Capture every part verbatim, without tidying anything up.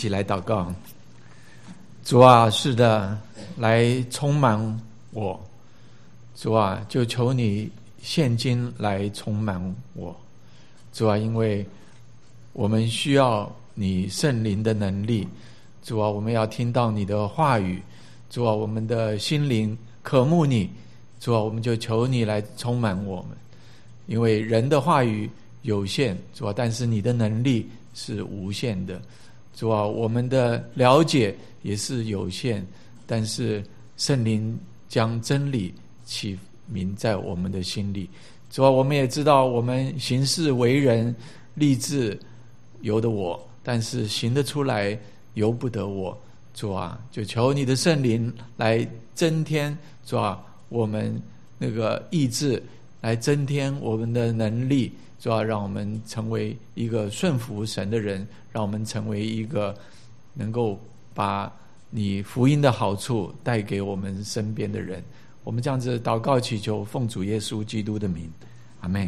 一起来祷告。主啊，是的，来充满我。主啊，就求你现今来充满我。主啊，因为我们需要你圣灵的能力。主啊，我们要听到你的话语。主啊，我们的心灵渴慕你。主啊，我们就求你来充满我们。因为人的话语有限，主啊，但是你的能力是无限的。主啊，我们的了解也是有限，但是圣灵将真理启明在我们的心里。主啊，我们也知道我们行事为人立志由得我，但是行得出来由不得我。主啊，就求你的圣灵来增添，主啊，我们那个意志，来增添我们的能力。主啊，让我们成为一个顺服神的人，让我们成为一个能够把你福音的好处带给我们身边的人。我们这样子祷告祈求，奉主耶稣基督的名，阿们。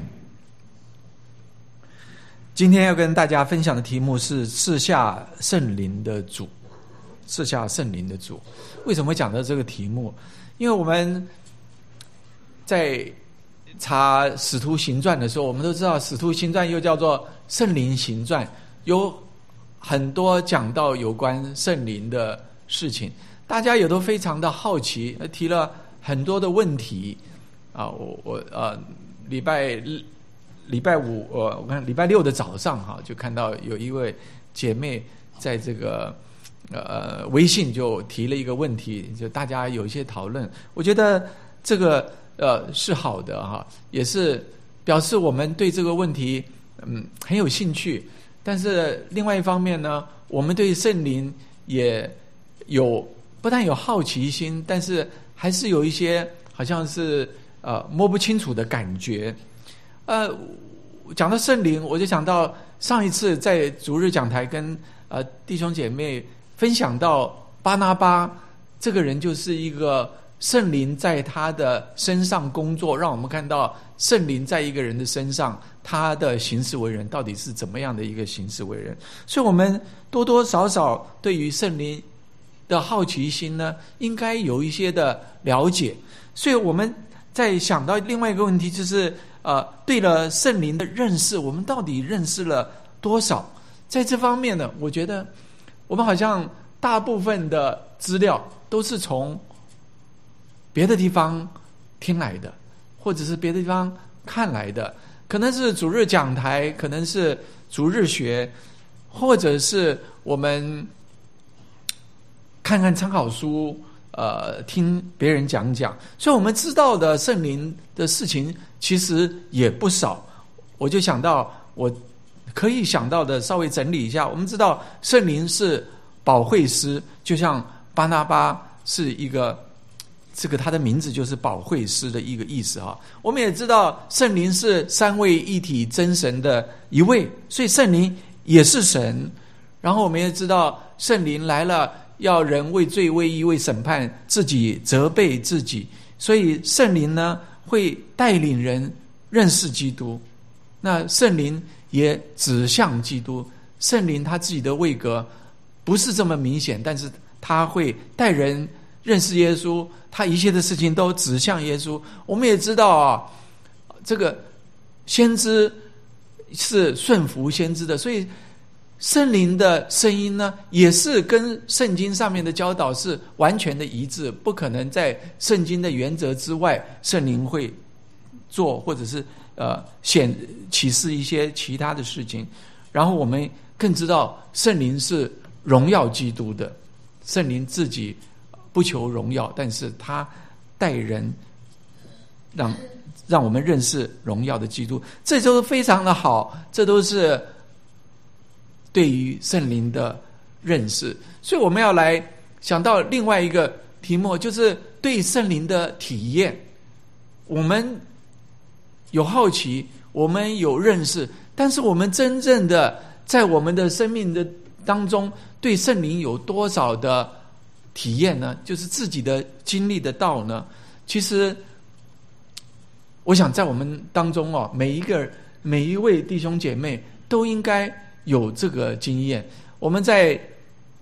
今天要跟大家分享的题目是赐下圣灵的主。赐下圣灵的主，为什么会讲到这个题目？因为我们在查使徒行传的时候，我们都知道使徒行传又叫做圣灵行传，有很多讲到有关圣灵的事情，大家也都非常的好奇，提了很多的问题啊。我我呃礼拜礼拜五我我看礼拜六的早上哈、啊，就看到有一位姐妹在这个呃微信就提了一个问题，就大家有一些讨论，我觉得这个呃，是好的哈，也是表示我们对这个问题嗯很有兴趣。但是另外一方面呢，我们对圣灵也有不但有好奇心，但是还是有一些好像是呃摸不清楚的感觉。呃，讲到圣灵，我就想到上一次在主日讲台跟呃弟兄姐妹分享到巴拿巴这个人，就是一个圣灵在他的身上工作，让我们看到圣灵在一个人的身上，他的行事为人到底是怎么样的一个行事为人。所以我们多多少少对于圣灵的好奇心呢，应该有一些的了解。所以我们在想到另外一个问题，就是呃，对了圣灵的认识，我们到底认识了多少？在这方面呢，我觉得我们好像大部分的资料都是从别的地方听来的，或者是别的地方看来的，可能是主日讲台，可能是主日学，或者是我们看看参考书，呃，听别人讲讲。所以我们知道的圣灵的事情其实也不少。我就想到我可以想到的稍微整理一下。我们知道圣灵是保惠师，就像巴拿巴是一个这个他的名字就是保惠师的一个意思哈。我们也知道圣灵是三位一体真神的一位，所以圣灵也是神。然后我们也知道圣灵来了，要人为罪为义为审判，自己责备自己，所以圣灵呢会带领人认识基督。那圣灵也指向基督，圣灵他自己的位格不是这么明显，但是他会带人认识耶稣，他一切的事情都指向耶稣。我们也知道啊，这个先知是顺服先知的，所以圣灵的声音呢，也是跟圣经上面的教导是完全的一致，不可能在圣经的原则之外，圣灵会做或者是呃显启示一些其他的事情。然后我们更知道圣灵是荣耀基督的，圣灵自己不求荣耀，但是他带人让让我们认识荣耀的基督，这都非常的好，这都是对于圣灵的认识。所以我们要来想到另外一个题目，就是对圣灵的体验。我们有好奇，我们有认识，但是我们真正的在我们的生命的当中，对圣灵有多少的体验呢？就是自己的经历得到呢？其实我想在我们当中哦，每一个每一位弟兄姐妹都应该有这个经验。我们在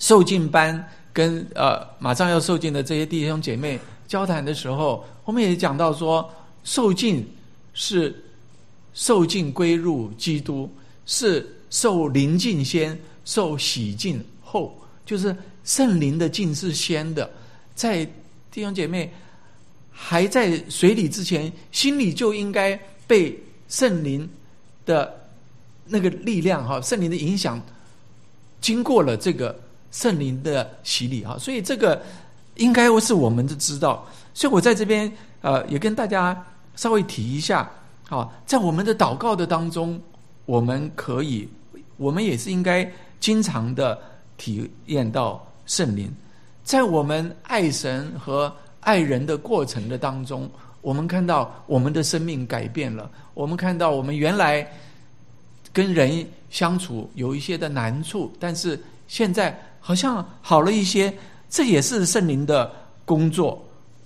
受浸班跟呃马上要受浸的这些弟兄姐妹交谈的时候，我们也讲到说，受浸是受浸归入基督，是受灵浸先，受洗浸后，就是圣灵的浸是先的。在弟兄姐妹还在水里之前，心里就应该被圣灵的那个力量哈，圣灵的影响，经过了这个圣灵的洗礼哈，所以这个应该是我们的知道。所以我在这边呃也跟大家稍微提一下啊，在我们的祷告的当中，我们可以，我们也是应该经常的体验到圣灵。在我们爱神和爱人的过程的当中，我们看到我们的生命改变了，我们看到我们原来跟人相处有一些的难处，但是现在好像好了一些，这也是圣灵的工作。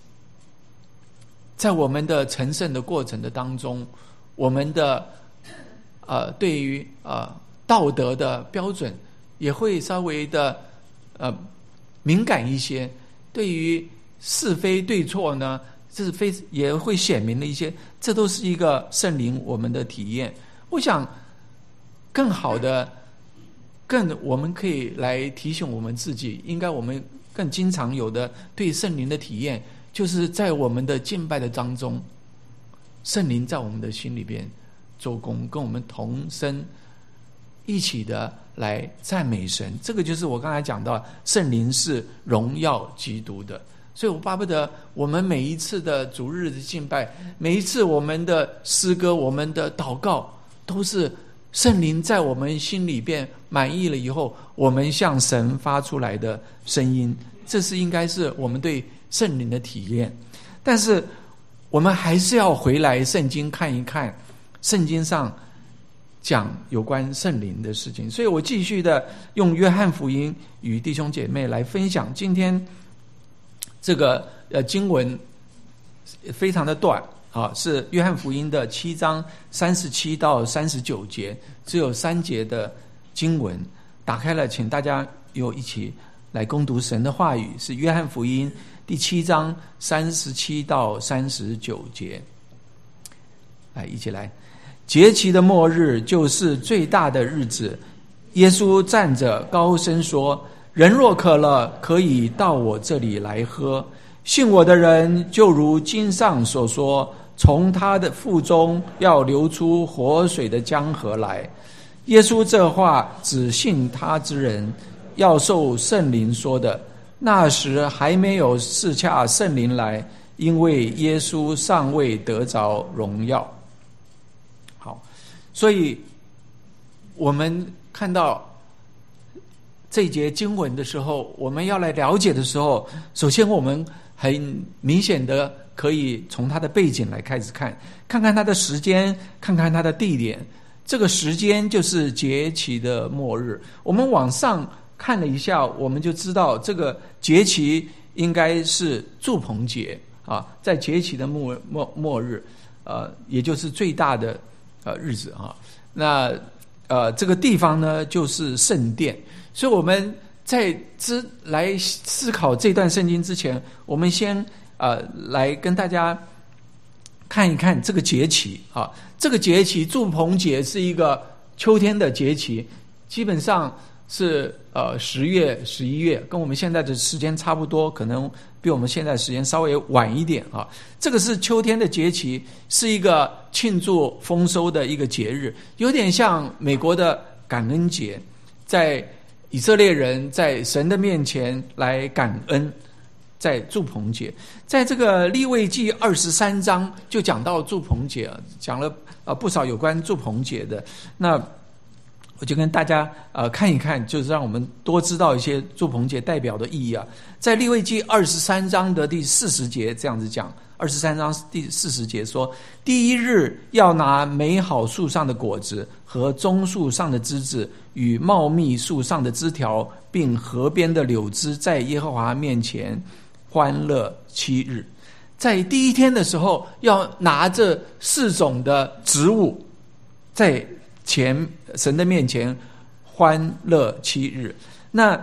在我们的成圣的过程的当中，我们的呃对于呃道德的标准也会稍微的呃敏感一些，对于是非对错呢，这是非也会显明了一些，这都是一个圣灵我们的体验。我想更好的，更我们可以来提醒我们自己，应该我们更经常有的对圣灵的体验，就是在我们的敬拜的当中，圣灵在我们的心里边做工，跟我们同声一起的来赞美神。这个就是我刚才讲到，圣灵是荣耀基督的。所以我巴不得我们每一次的主日的敬拜，每一次我们的诗歌，我们的祷告，都是圣灵在我们心里边满意了以后，我们向神发出来的声音。这是应该是我们对圣灵的体验。但是我们还是要回来圣经看一看，圣经上讲有关圣灵的事情。所以我继续的用约翰福音与弟兄姐妹来分享今天这个呃经文，非常的短啊，是约翰福音的七章三十七到三十九节，只有三节的经文。打开了，请大家有一起来攻读神的话语，是约翰福音第七章三十七到三十九节。来，一起来。节期的末日就是最大的日子，耶稣站着高声说，人若渴了，可以到我这里来喝，信我的人就如经上所说，从他的腹中要流出活水的江河来。耶稣这话只信他之人要受圣灵说的，那时还没有赐下圣灵来，因为耶稣尚未得着荣耀。好，所以我们看到这一节经文的时候，我们要来了解的时候，首先我们很明显的可以从它的背景来开始看，看看它的时间，看看它的地点。这个时间就是节期的末日。我们往上看了一下，我们就知道这个节期应该是住棚节啊，在节期的末末末日，呃，也就是最大的呃日子啊。那呃，这个地方呢，就是圣殿。所以我们在之来思考这段圣经之前，我们先呃来跟大家看一看这个节期啊。这个节期住棚节是一个秋天的节期，基本上是呃十月、十一月，跟我们现在的时间差不多，可能比我们现在时间稍微晚一点啊。这个是秋天的节期，是一个庆祝丰收的一个节日，有点像美国的感恩节，在以色列人在神的面前来感恩，在住棚节。在这个利未记二十三章就讲到住棚节，讲了呃不少有关住棚节的。那我就跟大家呃看一看，就是让我们多知道一些住棚节代表的意义啊。在利未记二十三章的第四十节这样子讲，二十三章第四十节说，第一日要拿美好树上的果子和棕树上的枝子与茂密树上的枝条，并河边的柳枝，在耶和华面前欢乐七日。在第一天的时候，要拿这四种的植物在前神的面前欢乐七日。那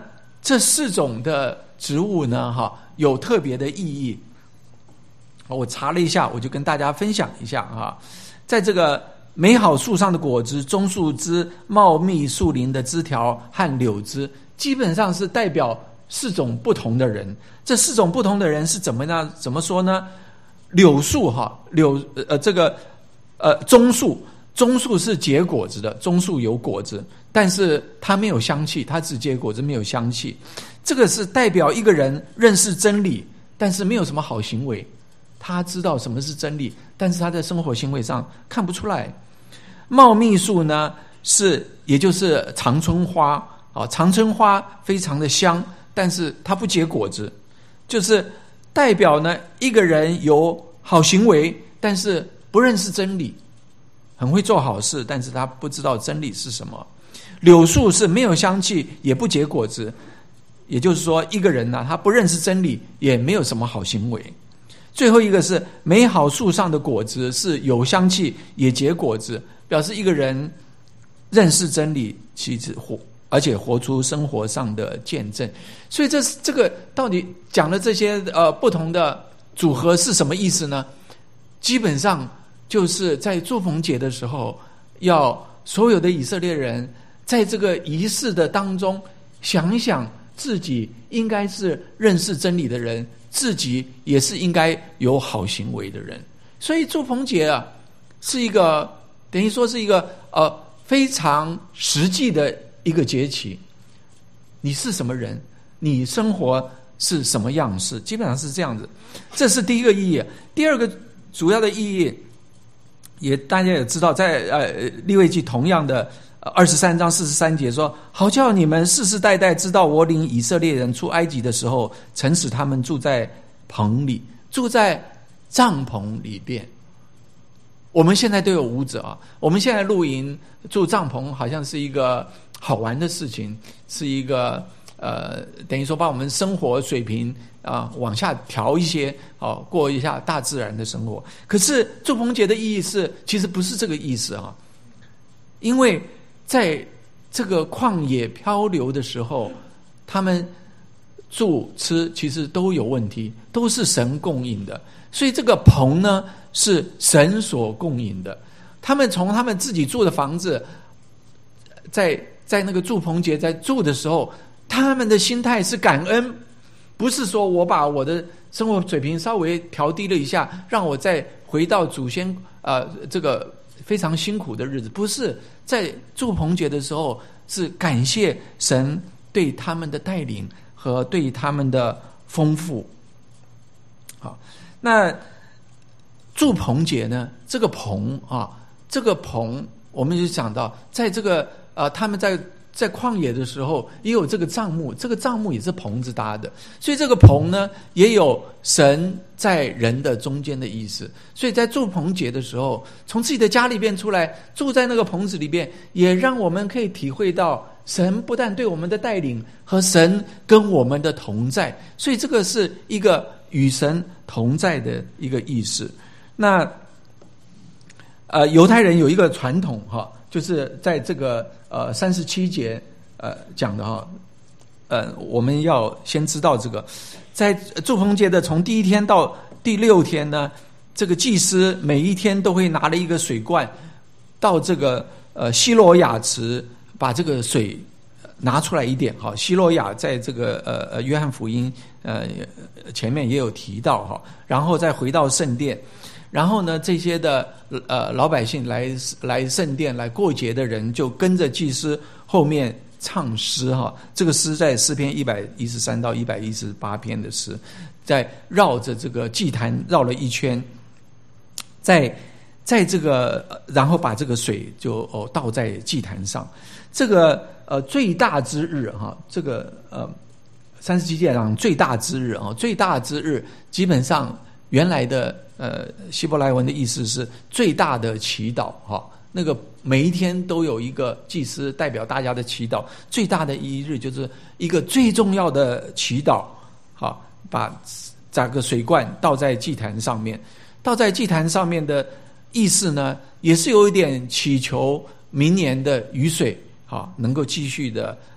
这四种的植物呢，哈，有特别的意义。我查了一下，我就跟大家分享一下啊。在这个美好树上的果子、棕树枝、茂密树林的枝条和柳枝，基本上是代表四种不同的人。这四种不同的人是怎么呢？怎么说呢？柳树哈，柳呃这个呃棕树，棕树是结果子的，棕树有果子，但是它没有香气，它只结果子没有香气。这个是代表一个人认识真理，但是没有什么好行为。他知道什么是真理，但是他在生活行为上看不出来。茂密树呢，是也就是常春花啊，常春花非常的香，但是它不结果子，就是代表呢一个人有好行为，但是不认识真理，很会做好事，但是他不知道真理是什么。柳树是没有香气，也不结果子，也就是说一个人呢、啊，他不认识真理，也没有什么好行为。最后一个是美好树上的果子是有香气也结果子，表示一个人认识真理，其实活而且活出生活上的见证。所以这这个到底讲了这些呃不同的组合是什么意思呢？基本上就是在祝棚节的时候，要所有的以色列人在这个仪式的当中想一想，自己应该是认识真理的人，自己也是应该有好行为的人。所以祝棚节啊，是一个等于说是一个呃非常实际的一个节期。你是什么人，你生活是什么样式，基本上是这样子。这是第一个意义。第二个主要的意义，也大家也知道，在呃利未记同样的二十三章四十三节说，好叫你们世世代代知道我领以色列人出埃及的时候，曾使他们住在棚里，住在帐篷里边。我们现在都有屋子啊，我们现在露营住帐篷好像是一个好玩的事情，是一个呃等于说把我们生活水平啊、呃、往下调一些，哦、啊，过一下大自然的生活。可是祝棚节的意义是，其实不是这个意思啊，因为在这个旷野漂流的时候，他们住吃其实都有问题，都是神供应的。所以这个棚呢，是神所供应的。他们从他们自己住的房子，在在那个祝棚节在住的时候，他们的心态是感恩，不是说我把我的生活水平稍微调低了一下，让我再回到祖先呃这个非常辛苦的日子。不是，在祝棚节的时候是感谢神对他们的带领和对他们的丰富。好，那祝棚节呢，这个棚啊，这个棚我们就讲到，在这个呃他们在在旷野的时候也有这个帐幕，这个帐幕也是棚子搭的，所以这个棚呢也有神在人的中间的意思。所以在祝棚节的时候，从自己的家里边出来，住在那个棚子里边，也让我们可以体会到神不但对我们的带领，和神跟我们的同在。所以这个是一个与神同在的一个意思。那呃犹太人有一个传统哈，就是在这个呃三十七节呃讲的哈，呃我们要先知道这个，在祝棚节的从第一天到第六天呢，这个祭司每一天都会拿了一个水罐到这个呃希罗亚池，把这个水拿出来一点哈。希罗亚在这个呃呃约翰福音呃前面也有提到哈，然后再回到圣殿。然后呢，这些的呃老百姓来来圣殿来过节的人，就跟着祭司后面唱诗哈。这个诗在诗篇一百一十三到一百一十八篇的诗，在绕着这个祭坛绕了一圈，在在这个然后把这个水就哦倒在祭坛上。这个呃最大之日哈，这个呃三十七节讲最大之日啊，最大之日基本上原来的。呃，希伯来文的意思是最大的祈祷哈，那个每一天都有一个祭司代表大家的祈祷，最大的一日就是一个最重要的祈祷，好，把这个水罐倒在祭坛上面，倒在祭坛上面的意思呢，也是有一点祈求明年的雨水好能够继续的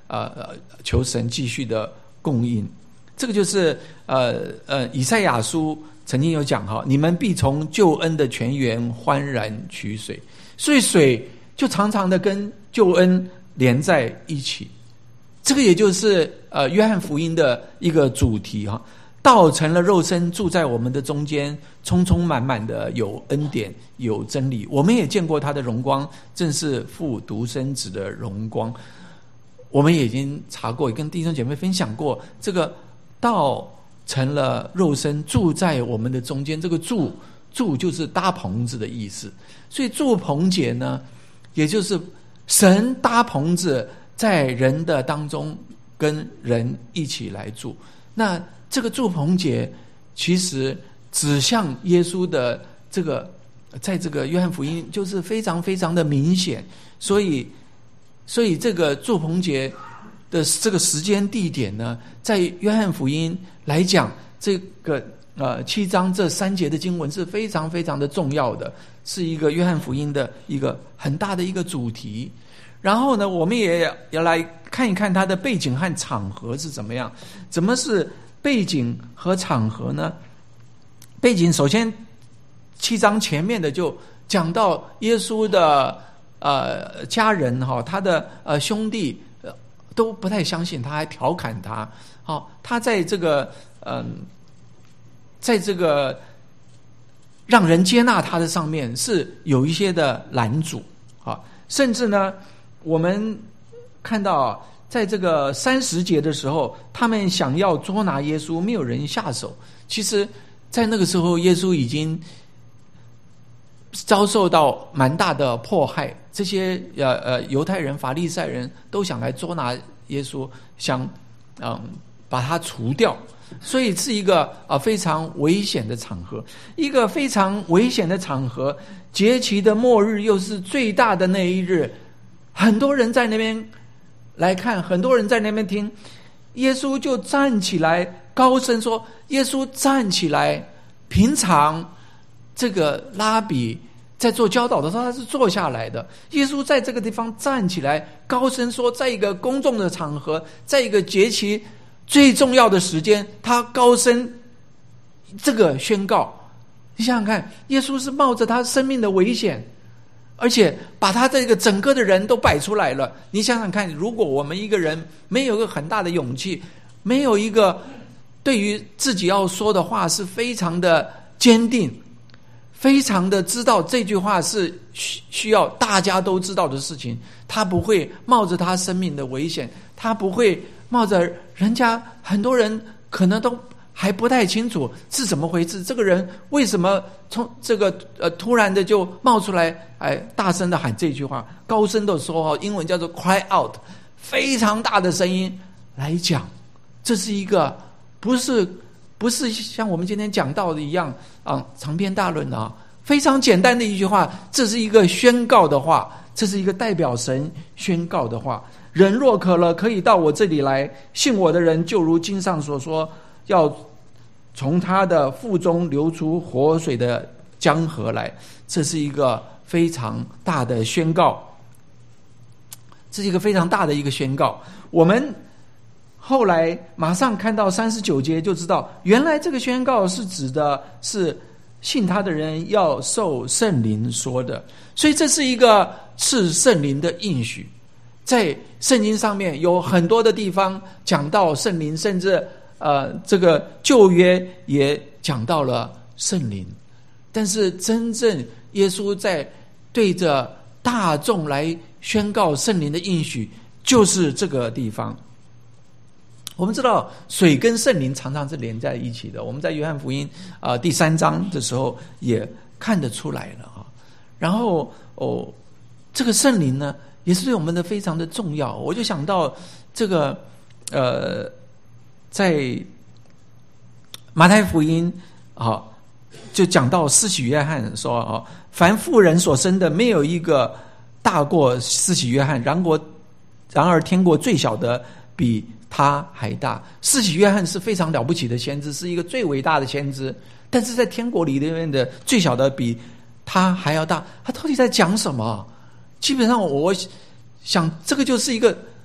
呃求神继续的供应。这个就是呃呃以赛亚书曾经有讲哈，你们必从救恩的泉源欢然取水，所以水就常常的跟救恩连在一起。这个也就是呃约翰福音的一个主题哈，道成了肉身，住在我们的中间，充充满满的有恩典有真理。我们也见过他的荣光，正是父独生子的荣光。我们也已经查过，也跟弟兄姐妹分享过，这个道成了肉身，住在我们的中间。这个住住就是搭棚子的意思，所以住棚节呢，也就是神搭棚子在人的当中，跟人一起来住。那这个住棚节其实指向耶稣的这个，在这个约翰福音就是非常非常的明显。所以所以这个住棚节的这个时间地点呢，在约翰福音来讲，这个呃七章这三节的经文是非常非常的重要的，是一个约翰福音的一个很大的一个主题。然后呢，我们也要来看一看它的背景和场合是怎么样。怎么是背景和场合呢？背景首先七章前面的就讲到耶稣的呃家人哈，他的呃兄弟呃都不太相信他，还调侃他。好，他在这个嗯、呃，在这个让人接纳他的上面是有一些的拦阻啊，甚至呢，我们看到在这个三十节的时候，他们想要捉拿耶稣，没有人下手。其实在那个时候，耶稣已经遭受到蛮大的迫害，这些呃呃犹太人、法利赛人都想来捉拿耶稣，想嗯把他除掉，所以是一个啊、呃、非常危险的场合，一个非常危险的场合。节期的末日又是最大的那一日，很多人在那边来看，很多人在那边听，耶稣就站起来高声说：“耶稣站起来！”平常这个拉比在做教导的时候，他是坐下来的。耶稣在这个地方站起来，高声说，在一个公众的场合，在一个节期最重要的时间，他高声这个宣告。你想想看，耶稣是冒着他生命的危险，而且把他这个整个的人都摆出来了。你想想看，如果我们一个人没有一个很大的勇气，没有一个对于自己要说的话是非常的坚定，非常的知道这句话是需要大家都知道的事情，他不会冒着他生命的危险，他不会冒着人家很多人可能都还不太清楚是怎么回事，这个人为什么从这个呃突然的就冒出来，哎，大声的喊这句话，高声的说，英文叫做 cry out， 非常大的声音来讲，这是一个不是不是像我们今天讲到的一样啊，长篇大论啊，非常简单的一句话，这是一个宣告的话，这是一个代表神宣告的话。人若渴了，可以到我这里来，信我的人就如经上所说，要从他的腹中流出活水的江河来。这是一个非常大的宣告，这是一个非常大的一个宣告。我们后来马上看到三十九节就知道，原来这个宣告是指的是信他的人要受圣灵说的，所以这是一个赐圣灵的应许。在圣经上面有很多的地方讲到圣灵，甚至呃，这个旧约也讲到了圣灵，但是真正耶稣在对着大众来宣告圣灵的应许，就是这个地方。我们知道水跟圣灵常常是连在一起的，我们在约翰福音啊、呃、第三章的时候也看得出来了啊。然后哦，这个圣灵呢，也是对我们的非常的重要。我就想到这个呃。在马太福音啊，就讲到施洗约翰说啊，凡妇人所生的，没有一个大过施洗约翰，然而然而天国最小的比他还大。施洗约翰是非常了不起的先知，是一个最伟大的先知，但是在天国里面的最小的比他还要大。他到底在讲什么？基本上我想这个就是一个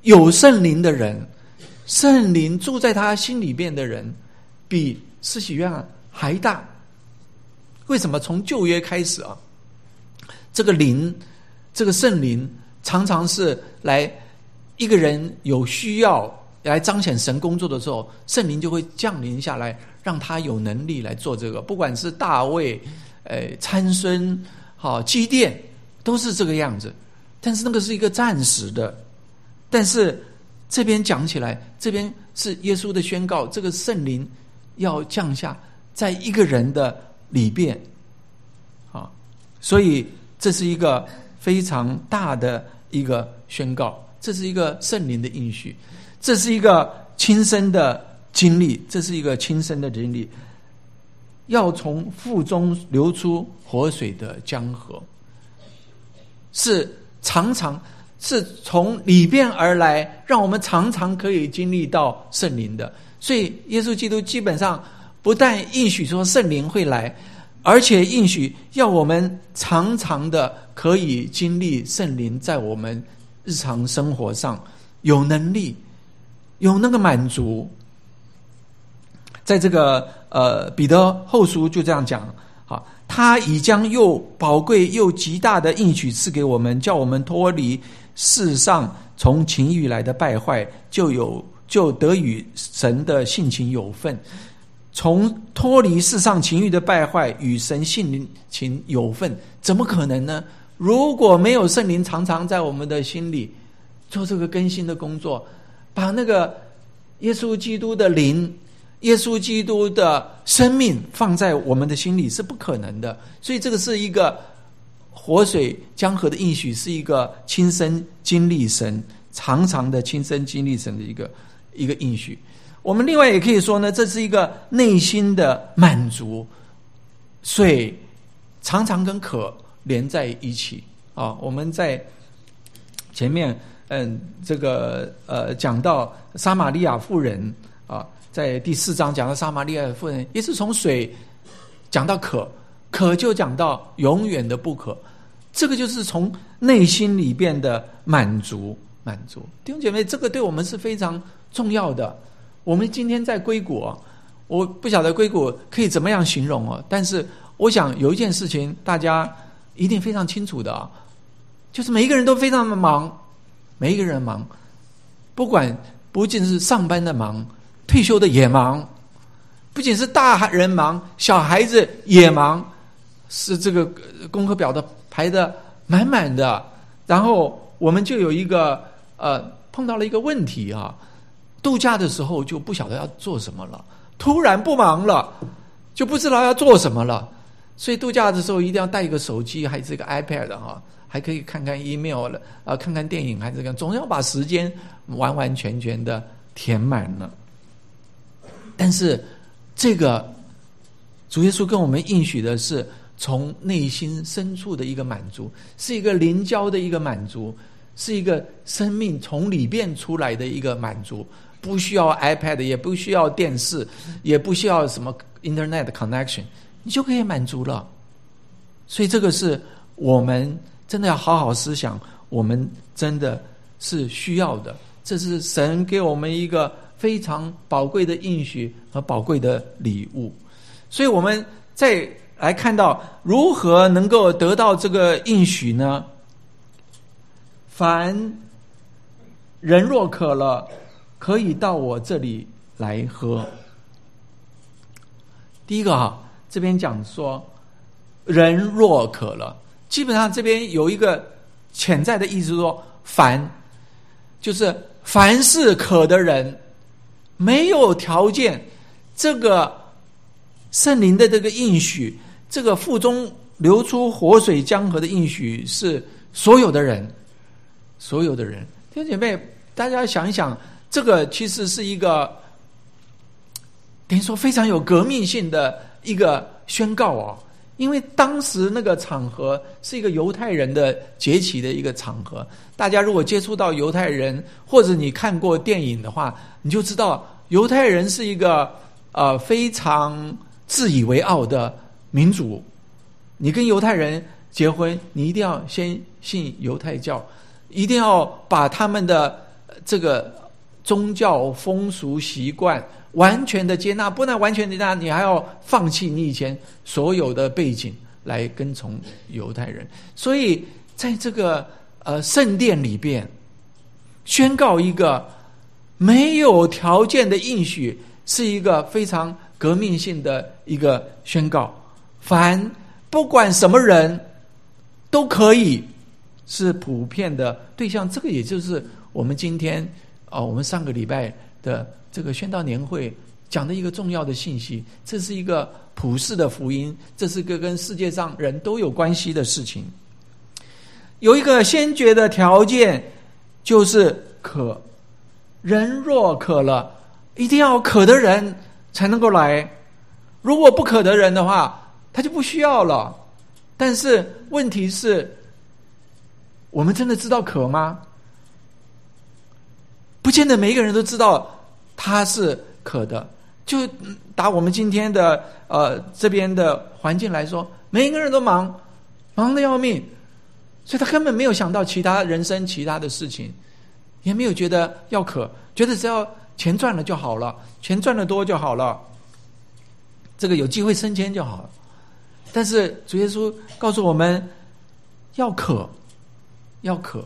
有圣灵的人，圣灵住在他心里边的人，比施洗约翰还大。为什么？从旧约开始啊，这个灵，这个圣灵常常是来一个人有需要来彰显神工作的时候，圣灵就会降临下来，让他有能力来做这个。不管是大卫、呃参孙、好基甸，都是这个样子。但是那个是一个暂时的，但是这边讲起来，这边是耶稣的宣告，这个圣灵要降下在一个人的里边啊，所以这是一个非常大的一个宣告，这是一个圣灵的应许，这是一个亲身的经历，这是一个亲身的经历，要从腹中流出活水的江河，是常常是从里边而来，让我们常常可以经历到圣灵的。所以耶稣基督基本上不但应许说圣灵会来，而且应许要我们常常的可以经历圣灵在我们日常生活上有能力，有那个满足。在这个呃彼得后书就这样讲，好，他已将又宝贵又极大的应许赐给我们，叫我们脱离世上从情欲来的败坏，就有就得与神的性情有份。从脱离世上情欲的败坏，与神性情有份，怎么可能呢？如果没有圣灵常常在我们的心里做这个更新的工作，把那个耶稣基督的灵、耶稣基督的生命放在我们的心里，是不可能的。所以这个是一个活水江河的应许，是一个亲身经历神，常常的亲身经历神的一个一个应许。我们另外也可以说呢，这是一个内心的满足。水常常跟渴连在一起啊。我们在前面嗯这个呃讲到撒玛利亚妇人啊，在第四章讲到撒玛利亚妇人，也是从水讲到渴，渴就讲到永远的不渴。这个就是从内心里边的满足，满足。弟兄姐妹，这个对我们是非常重要的。我们今天在硅谷啊，我不晓得硅谷可以怎么样形容哦，但是我想有一件事情大家一定非常清楚的啊，就是每一个人都非常的忙，每一个人忙，不管不仅是上班的忙，退休的也忙，不仅是大人忙，小孩子也忙，是这个功课表的排的满满的。然后我们就有一个呃碰到了一个问题啊，度假的时候就不晓得要做什么了，突然不忙了，就不知道要做什么了。所以度假的时候一定要带一个手机，还是一个 iPad 哈，还可以看看 email 了，啊，看看电影，还是看，总要把时间完完全全的填满了。但是这个主耶稣跟我们应许的是从内心深处的一个满足，是一个灵交的一个满足，是一个生命从里边出来的一个满足，不需要 iPad， 也不需要电视，也不需要什么 Internet connection， 你就可以满足了。所以这个是我们真的要好好思想，我们真的是需要的。这是神给我们一个非常宝贵的应许和宝贵的礼物。所以我们再来看到如何能够得到这个应许呢？凡人若渴了，可以到我这里来喝。第一个哈，这边讲说人若渴了，基本上这边有一个潜在的意思，说凡就是凡是渴的人，没有条件，这个圣灵的这个应许，这个腹中流出活水江河的应许，是所有的人，所有的人。弟兄姐妹，大家想一想，这个其实是一个等于说非常有革命性的一个宣告哦。因为当时那个场合是一个犹太人的节期的一个场合，大家如果接触到犹太人，或者你看过电影的话，你就知道犹太人是一个呃非常自以为傲的民族。你跟犹太人结婚，你一定要先信犹太教，一定要把他们的这个宗教风俗习惯完全的接纳，不能完全的接纳，你还要放弃你以前所有的背景来跟从犹太人。所以在这个呃圣殿里边宣告一个没有条件的应许，是一个非常革命性的一个宣告。凡不管什么人都可以，是普遍的对象。这个也就是我们今天啊、呃，我们上个礼拜的这个宣道年会讲的一个重要的信息。这是一个普世的福音，这是个跟世界上人都有关系的事情。有一个先决的条件，就是渴。人若渴了，一定要渴的人才能够来。如果不渴的人的话，他就不需要了。但是问题是，我们真的知道渴吗？不见得每一个人都知道他是渴的。就打我们今天的呃这边的环境来说，每一个人都忙，忙得要命，所以他根本没有想到其他人生其他的事情，也没有觉得要渴，觉得只要钱赚了就好了，钱赚得多就好了，这个有机会升迁就好了。但是主耶稣告诉我们，要渴，要渴。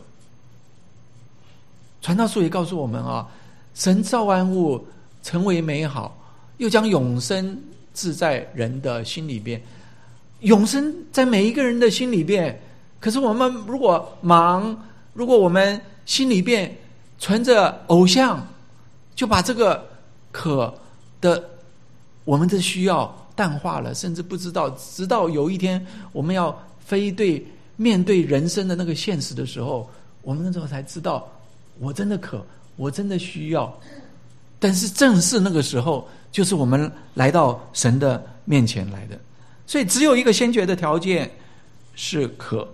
传道书也告诉我们啊，神造万物成为美好，又将永生置在人的心里边。永生在每一个人的心里边，可是我们如果忙，如果我们心里边存着偶像，就把这个渴的我们的需要淡化了，甚至不知道，直到有一天我们要非对面对人生的那个现实的时候，我们那时候才知道，我真的渴，我真的需要。但是正是那个时候，就是我们来到神的面前来的。所以只有一个先决的条件，是渴。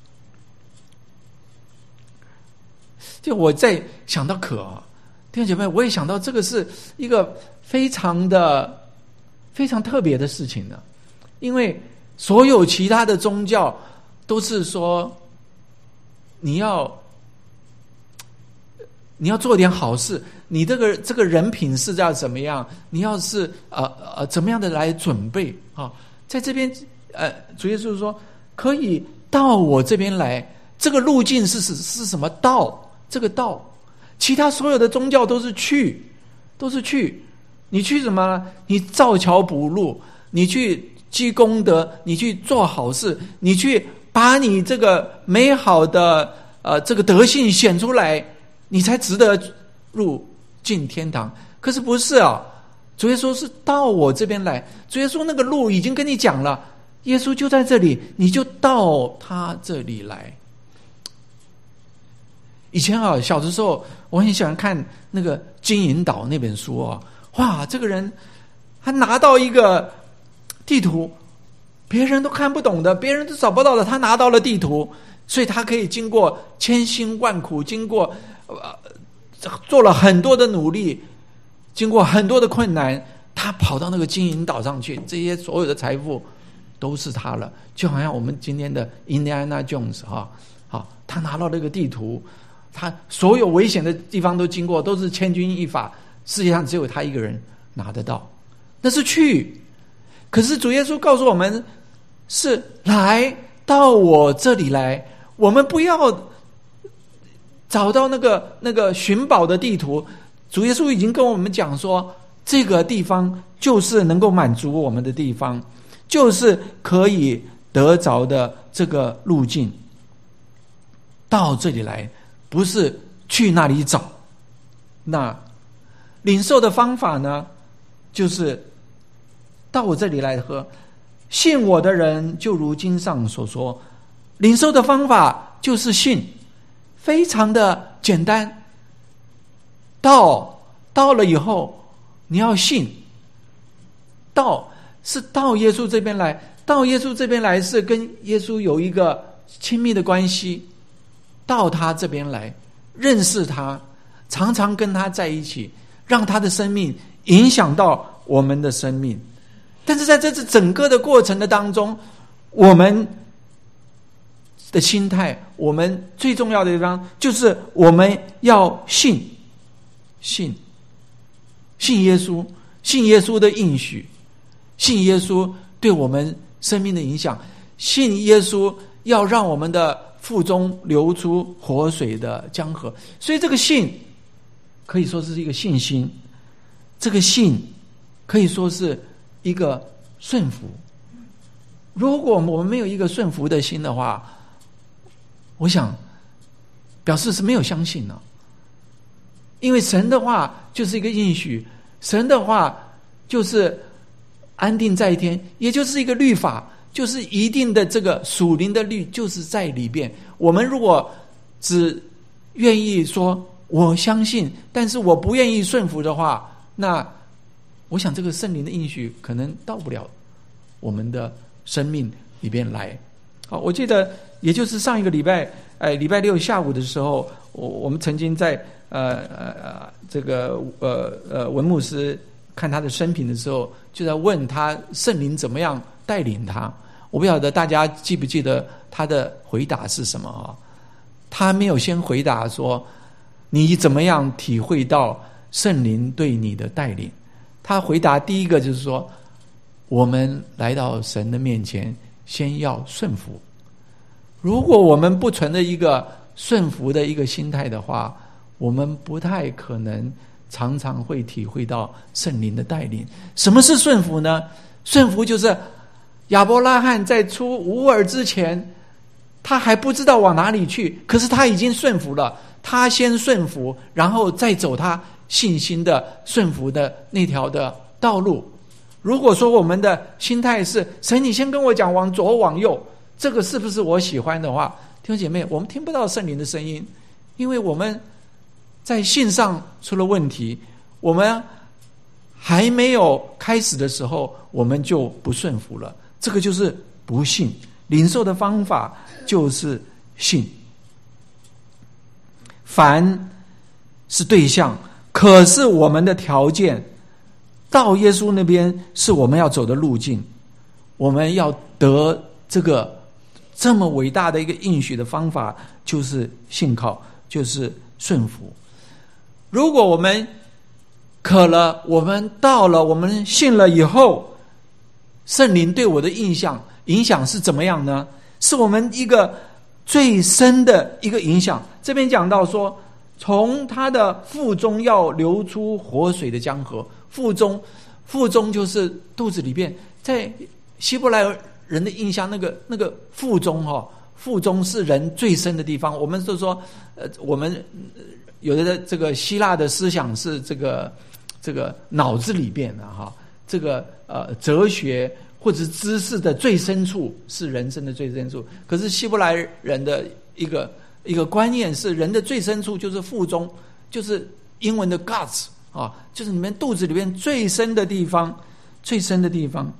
就我在想到渴啊，弟兄姐妹，我也想到这个是一个非常的非常特别的事情呢。因为所有其他的宗教都是说，你要你要做点好事，你这个这个人品是要怎么样，你要是呃呃怎么样的来准备啊？在这边呃，主耶稣说可以到我这边来，这个路径是是是什么道？这个道，其他所有的宗教都是去，都是去。你去什么？你造桥补路，你去积功德，你去做好事，你去把你这个美好的呃这个德性显出来，你才值得入进天堂。可是不是啊，主耶稣是到我这边来，主耶稣那个路已经跟你讲了，耶稣就在这里，你就到他这里来。以前啊，小的时候我很喜欢看那个金银岛那本书啊，哇，这个人他拿到一个地图，别人都看不懂的，别人都找不到的，他拿到了地图，所以他可以经过千辛万苦，经过呃做了很多的努力，经过很多的困难，他跑到那个金银岛上去，这些所有的财富都是他了。就好像我们今天的印第安纳 Jones 哈，好，他拿到那个地图，他所有危险的地方都经过，都是千钧一发，世界上只有他一个人拿得到，那是去。可是主耶稣告诉我们，是来到我这里来，我们不要找到那个那个寻宝的地图。主耶稣已经跟我们讲说，这个地方就是能够满足我们的地方，就是可以得着的这个路径。到这里来，不是去那里找。那领受的方法呢，就是到我这里来喝。信我的人，就如经上所说，领受的方法就是信，非常的简单。到到了以后，你要信。到是到耶稣这边来，到耶稣这边来是跟耶稣有一个亲密的关系，到他这边来认识他，常常跟他在一起，让他的生命影响到我们的生命。但是在这整个的过程的当中，我们的心态，我们最重要的地方就是我们要信信信耶稣，信耶稣的应许，信耶稣对我们生命的影响，信耶稣要让我们的腹中流出活水的江河。所以这个信可以说是一个信心，这个信可以说是一个顺服。如果我们没有一个顺服的心的话，我想表示是没有相信了。因为神的话就是一个应许，神的话就是安定在天，也就是一个律法，就是一定的这个属灵的律就是在里边。我们如果只愿意说我相信，但是我不愿意顺服的话，那我想这个圣灵的应许可能到不了我们的生命里边来。好，我记得也就是上一个礼拜，哎，礼拜六下午的时候，我我们曾经在呃呃这个呃呃文牧师看他的生平的时候，就在问他圣灵怎么样带领他。我不晓得大家记不记得他的回答是什么啊？他没有先回答说你怎么样体会到圣灵对你的带领，他回答第一个就是说，我们来到神的面前先要顺服。如果我们不存着一个顺服的一个心态的话，我们不太可能常常会体会到圣灵的带领。什么是顺服呢？顺服就是亚伯拉罕在出乌尔之前，他还不知道往哪里去，可是他已经顺服了。他先顺服，然后再走他信心的顺服的那条的道路。如果说我们的心态是神你先跟我讲往左往右，这个是不是我喜欢的话，弟兄姐妹，我们听不到圣灵的声音，因为我们在信上出了问题，我们还没有开始的时候我们就不顺服了，这个就是不信。领受的方法就是信。凡是对象，可是我们的条件到耶稣那边是我们要走的路径，我们要得这个这么伟大的一个应许的方法就是信靠，就是顺服。如果我们渴了，我们到了，我们信了以后，圣灵对我的印象影响是怎么样呢？是我们一个最深的一个影响。这边讲到说，从他的腹中要流出活水的江河。腹中腹中就是肚子里边，在希伯来人的印象，那个那个腹中哈、哦，腹中是人最深的地方。我们就说呃我们有的这个希腊的思想是这个这个脑子里边的哈，这个呃哲学或者知识的最深处是人生的最深处。可是希伯来人的一个一个观念是，人的最深处就是腹中，就是英文的 guts 啊，就是你们肚子里面最深的地方，最深的地方，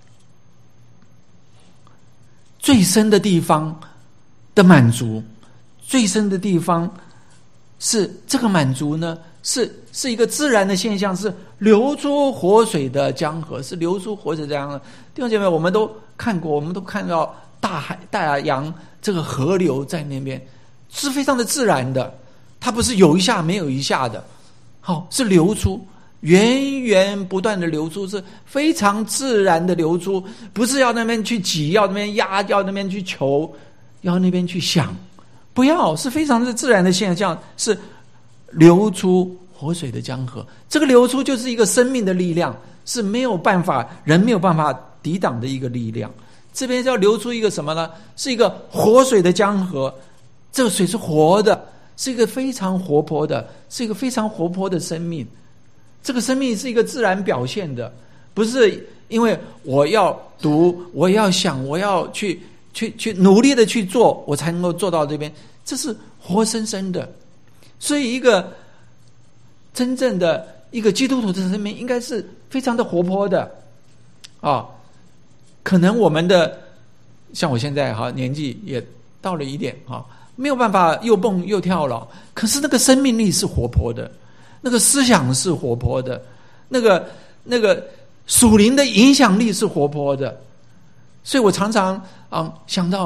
最深的地方的满足，最深的地方是这个满足呢，是是一个自然的现象，是流出活水的江河，是流出活水的江河。弟兄姐妹，我们都看过，我们都看到大海、大洋这个河流在那边是非常的自然的，它不是有一下没有一下的，好，是流出，源源不断的流出，是非常自然的流出，不是要那边去挤，要那边压，要那边去求，要那边去想，不要，是非常的自然的现象，是流出活水的江河。这个流出就是一个生命的力量，是没有办法，人没有办法抵挡的一个力量。这边要流出一个什么呢？是一个活水的江河，这个水是活的，是一个非常活泼的，是一个非常活泼的生命。这个生命是一个自然表现的，不是因为我要读，我要想，我要去去去努力的去做，我才能够做到这边。这是活生生的。所以一个真正的一个基督徒的生命应该是非常的活泼的啊。可能我们的像我现在哈年纪也到了一点哈，没有办法又蹦又跳了，可是那个生命力是活泼的，那个思想是活泼的，那个那个属灵的影响力是活泼的。所以我常常啊想到啊，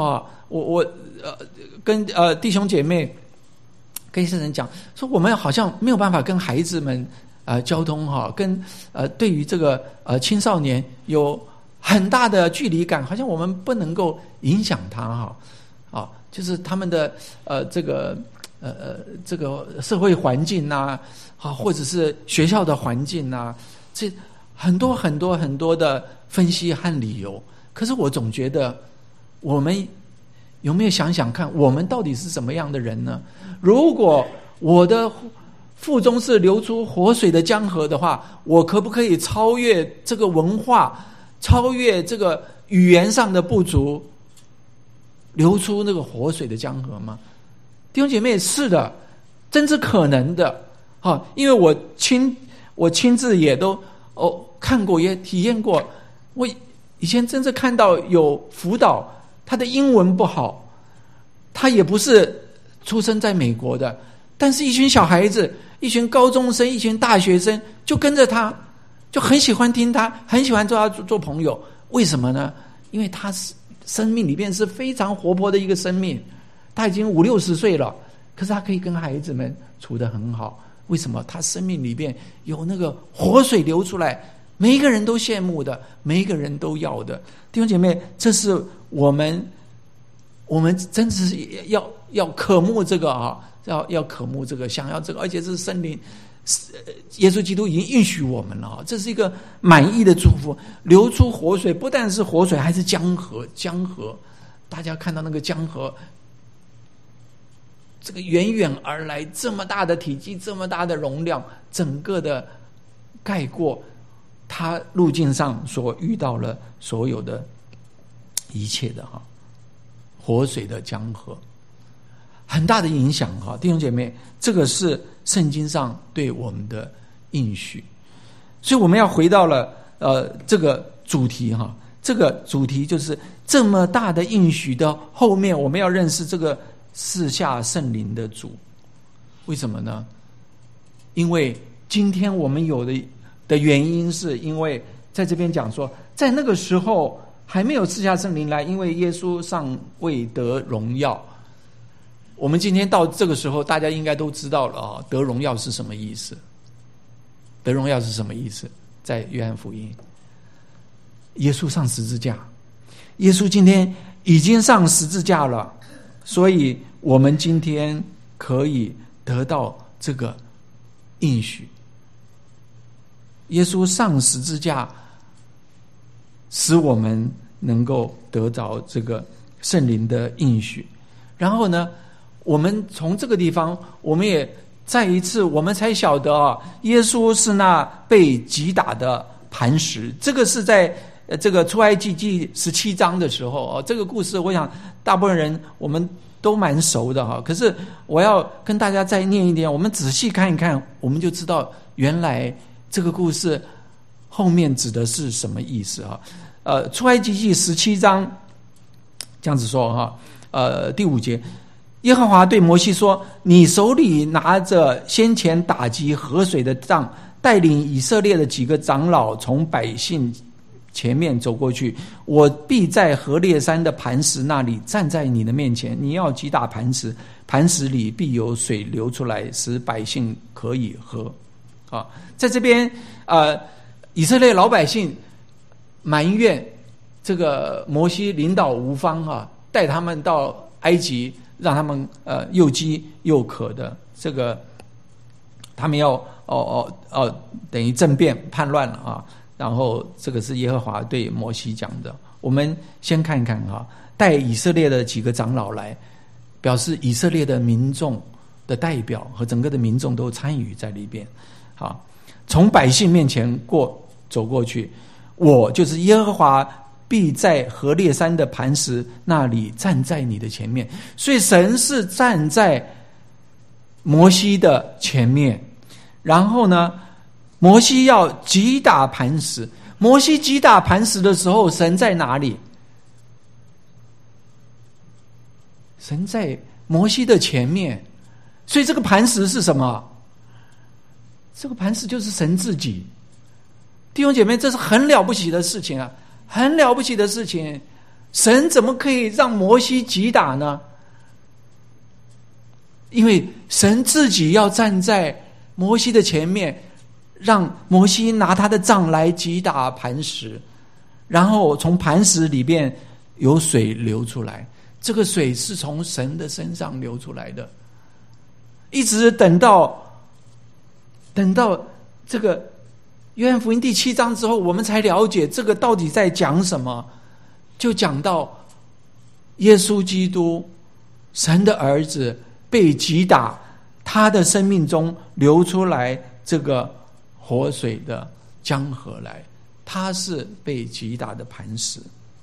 我我呃跟呃弟兄姐妹跟一些人讲说，我们好像没有办法跟孩子们呃交通哈，跟呃对于这个呃青少年有很大的距离感，好像我们不能够影响他哈啊，就是他们的呃这个呃呃这个社会环境呐，啊，或者是学校的环境呐，这很多很多很多的分析和理由。可是我总觉得，我们有没有想想看，我们到底是什么样的人呢？如果我的腹中是流出活水的江河的话，我可不可以超越这个文化，超越这个语言上的不足，流出那个活水的江河吗？弟兄姐妹，是的，真是可能的。啊，因为我亲我亲自也都哦看过，也体验过。我以前真正看到有辅导，他的英文不好，他也不是出生在美国的，但是一群小孩子，一群高中生，一群大学生就跟着他，就很喜欢听他，很喜欢做他做朋友。为什么呢？因为他是生命里面是非常活泼的一个生命，他已经五六十岁了，可是他可以跟孩子们处得很好。为什么？他生命里面有那个活水流出来，每一个人都羡慕的，每一个人都要的。弟兄姐妹，这是我们我们真是要要渴慕这个啊，要要渴慕这个，想要这个，而且是圣灵，耶稣基督已经允许我们了啊，这是一个满意的祝福。流出活水，不但是活水，还是江河。江河，大家看到那个江河，这个远远而来，这么大的体积，这么大的容量，整个的盖过他路径上所遇到了所有的一切的哈，活水的江河，很大的影响哈，弟兄姐妹，这个是圣经上对我们的应许。所以我们要回到了呃这个主题哈，这个主题就是这么大的应许的后面，我们要认识这个赐下圣灵的主。为什么呢？因为今天我们有的的原因，是因为在这边讲说，在那个时候还没有赐下圣灵来，因为耶稣尚未得荣耀。我们今天到这个时候，大家应该都知道了啊，得荣耀是什么意思？得荣耀是什么意思？在约翰福音，耶稣上十字架，耶稣今天已经上十字架了，所以我们今天可以得到这个应许。耶稣上十字架，使我们能够得着这个圣灵的应许。然后呢，我们从这个地方，我们也再一次，我们才晓得啊，耶稣是那被击打的磐石。这个是在呃这个出埃及记十七章的时候啊，这个故事我想大部分人我们都蛮熟的哈。可是我要跟大家再念一点，我们仔细看一看，我们就知道原来这个故事后面指的是什么意思啊？呃，出埃及记十七章这样子说哈，呃，第五节，耶和华对摩西说：“你手里拿着先前打击河水的杖，带领以色列的几个长老从百姓前面走过去，我必在何烈山的磐石那里站在你的面前。你要击打磐石，磐石里必有水流出来，使百姓可以喝。”啊，在这边，呃，以色列老百姓埋怨这个摩西领导无方啊，带他们到埃及，让他们呃又饥又渴的，这个他们要哦哦哦，等于政变叛乱了啊。然后这个是耶和华对摩西讲的。我们先看看哈，带以色列的几个长老来，表示以色列的民众的代表和整个的民众都参与在里边。好，从百姓面前过走过去，我就是耶和华必在何烈山的磐石那里站在你的前面。所以神是站在摩西的前面，然后呢，摩西要击打磐石。摩西击打磐石的时候，神在哪里？神在摩西的前面。所以这个磐石是什么？这个磐石就是神自己。弟兄姐妹，这是很了不起的事情啊，很了不起的事情。 神怎么可以让摩西击打呢？因为神自己要站在摩西的前面，让摩西拿他的杖来击打磐石，然后从磐石里边有水流出来，这个水是从神的身上流出来的。一直等到等到这个约翰福音第七章之后，我们才了解这个到底在讲什么。就讲到耶稣基督，神的儿子被击打，他的生命中流出来这个活水的江河来，他是被击打的磐石。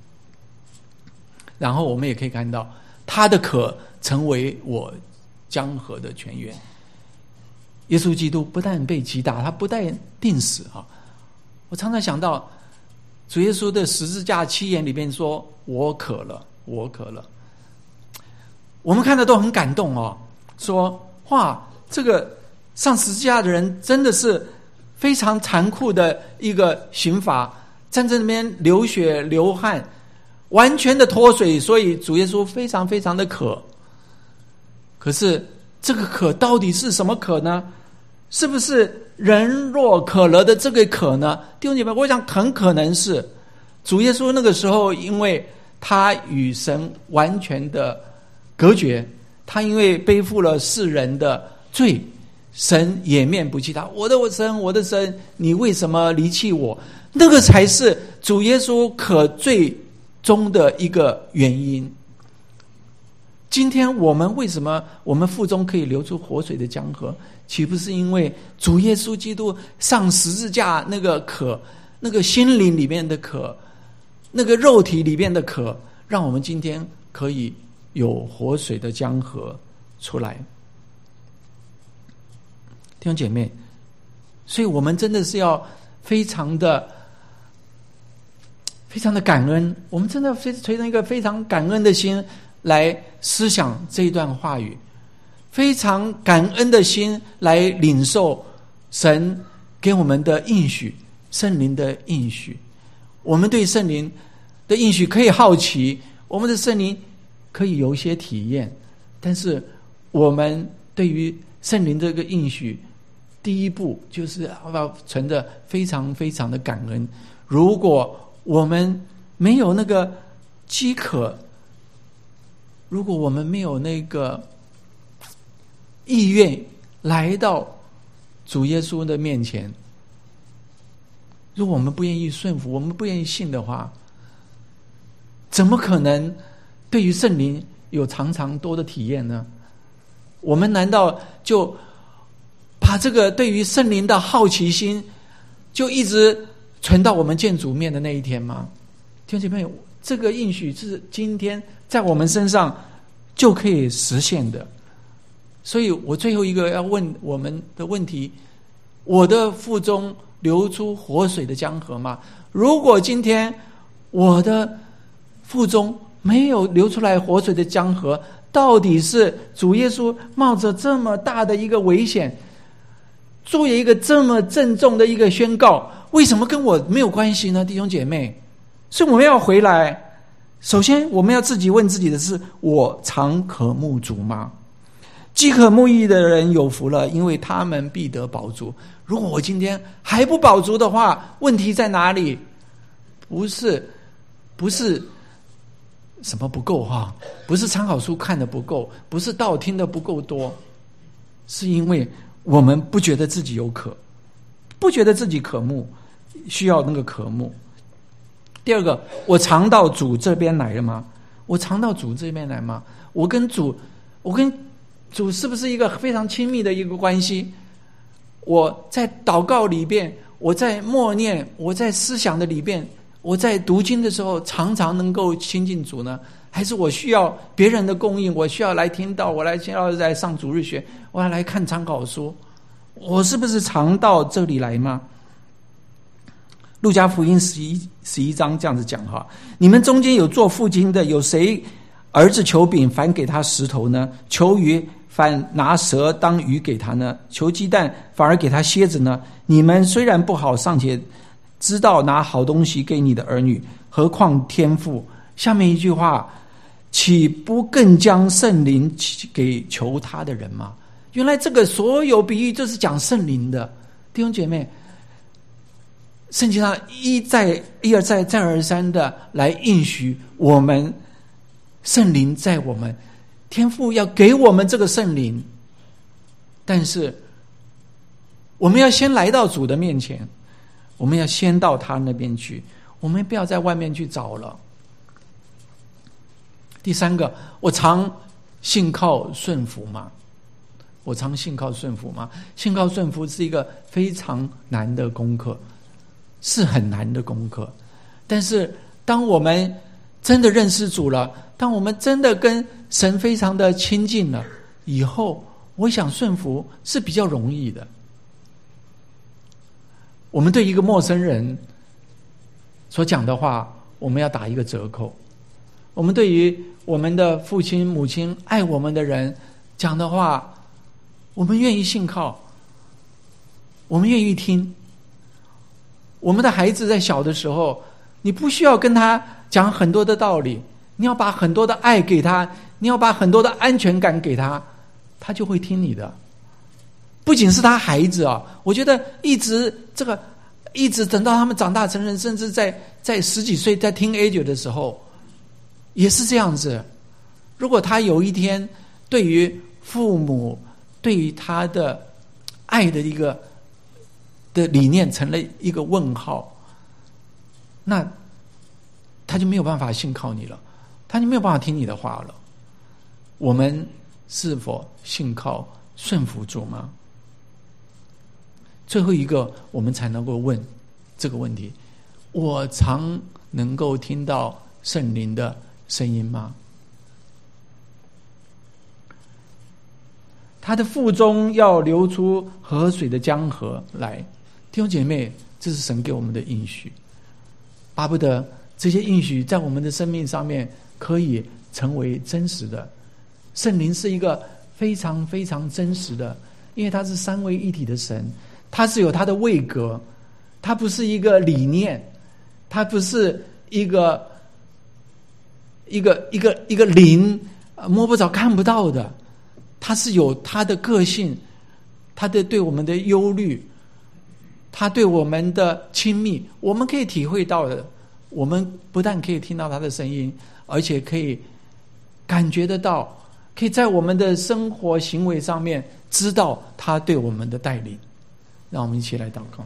然后我们也可以看到，他的渴成为我江河的泉源。耶稣基督不但被击打，他不但定死啊！我常常想到主耶稣的十字架七言里面说：“我渴了，我渴了。”我们看的都很感动哦，说哇，这个上十字架的人真的是非常残酷的一个刑罚，站在那边流血流汗，完全的脱水，所以主耶稣非常非常的渴。可是这个渴到底是什么渴呢？是不是人若渴了的这个渴呢？弟兄姐妹，我想很可能是主耶稣那个时候，因为他与神完全的隔绝，他因为背负了世人的罪，神掩面不弃他。我的神，我的神，你为什么离弃我？那个才是主耶稣渴最终的一个原因。今天我们为什么我们腹中可以流出活水的江河？岂不是因为主耶稣基督上十字架那个渴，那个心灵里面的渴，那个肉体里面的渴，让我们今天可以有活水的江河出来。弟兄姐妹，所以我们真的是要非常的非常的感恩，我们真的非存着一个非常感恩的心来思想这一段话语，非常感恩的心来领受神给我们的应许，圣灵的应许。我们对圣灵的应许可以好奇，我们的圣灵可以有一些体验，但是我们对于圣灵这个应许，第一步就是要存着非常非常的感恩。如果我们没有那个饥渴，如果我们没有那个意愿来到主耶稣的面前，如果我们不愿意顺服，我们不愿意信的话，怎么可能对于圣灵有常常多的体验呢？我们难道就把这个对于圣灵的好奇心就一直存到我们见主面的那一天吗？弟兄姐妹，这个应许是今天在我们身上就可以实现的。所以我最后一个要问我们的问题：我的腹中流出活水的江河吗？如果今天我的腹中没有流出来活水的江河，到底是主耶稣冒着这么大的一个危险，做一个这么郑重的一个宣告，为什么跟我没有关系呢？弟兄姐妹，所以我们要回来，首先我们要自己问自己的是：我常渴慕主吗？饥渴慕义的人有福了，因为他们必得饱足。如果我今天还不饱足的话，问题在哪里？不是不是什么不够哈，不是参考书看的不够，不是道听的不够多，是因为我们不觉得自己有渴，不觉得自己渴慕，需要那个渴慕。第二个，我常到主这边来了吗？我常到主这边来吗？我跟主，我跟主是不是一个非常亲密的一个关系？我在祷告里边，我在默念，我在思想的里边，我在读经的时候，常常能够亲近主呢？还是我需要别人的供应？我需要来听到，我来需要来上主日学，我要来看参考书，我是不是常到这里来吗？路加福音十一十一章这样子讲哈：你们中间有做父亲的，有谁儿子求饼反给他石头呢？求鱼反拿蛇当鱼给他呢？求鸡蛋反而给他蝎子呢？你们虽然不好，尚且知道拿好东西给你的儿女，何况天父下面一句话，岂不更将圣灵给求他的人吗？原来这个所有比喻就是讲圣灵的。弟兄姐妹，圣经上一再一而再再而三的来应许我们，圣灵在我们，天父要给我们这个圣灵，但是我们要先来到主的面前，我们要先到他那边去，我们不要在外面去找了。第三个，我常信靠顺服吗？我常信靠顺服吗？信靠顺服是一个非常难的功课，是很难的功课。但是当我们真的认识主了，当我们真的跟神非常的亲近了以后，我想顺服是比较容易的。我们对一个陌生人所讲的话，我们要打一个折扣。我们对于我们的父亲母亲爱我们的人讲的话，我们愿意信靠，我们愿意听。我们的孩子在小的时候，你不需要跟他讲很多的道理，你要把很多的爱给他，你要把很多的安全感给他，他就会听你的。不仅是他孩子啊，我觉得一直这个一直等到他们长大成人，甚至在在十几岁在teenager的时候也是这样子。如果他有一天对于父母对于他的爱的一个的理念成了一个问号，那他就没有办法信靠你了，他就没有办法听你的话了。我们是否信靠顺服主吗？最后一个，我们才能够问这个问题：我常能够听到圣灵的声音吗？他的腹中要流出河水的江河来。弟兄姐妹，这是神给我们的应许，巴不得这些应许在我们的生命上面可以成为真实的。圣灵是一个非常非常真实的，因为他是三位一体的神，他是有他的位格，他不是一个理念，他不是一个一个一个一个灵，摸不着看不到的，他是有他的个性，他的对我们的忧虑，他对我们的亲密，我们可以体会到的。我们不但可以听到他的声音，而且可以感觉得到，可以在我们的生活行为上面知道他对我们的带领。让我们一起来祷告。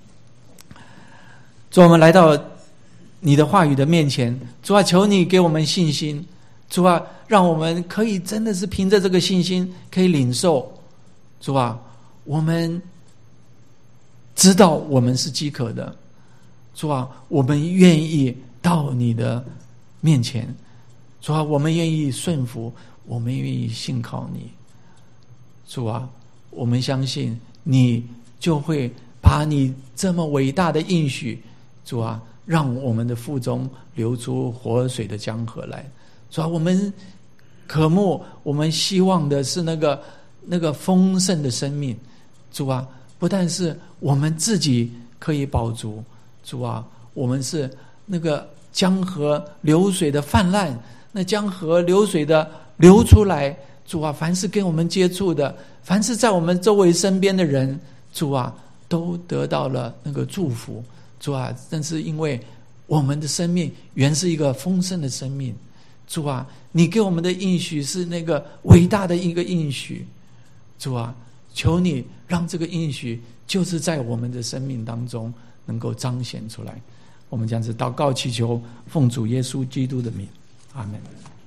主，我们来到你的话语的面前，主啊，求你给我们信心，主啊，让我们可以真的是凭着这个信心可以领受。主啊，我们知道我们是饥渴的，主啊，我们愿意到你的面前，主啊，我们愿意顺服，我们愿意信靠你。主啊，我们相信你就会把你这么伟大的应许，主啊，让我们的腹中流出活水的江河来。主啊，我们渴慕，我们希望的是那个那个丰盛的生命。主啊，不但是我们自己可以饱足，主啊，我们是那个江河流水的泛滥，那江河流水的流出来。主啊，凡是跟我们接触的，凡是在我们周围身边的人，主啊，都得到了那个祝福。主啊，正是因为我们的生命原是一个丰盛的生命，主啊，你给我们的应许是那个伟大的一个应许。主啊，求你让这个应许就是在我们的生命当中能够彰显出来。我们将是祷告祈求，奉主耶稣基督的名，阿们。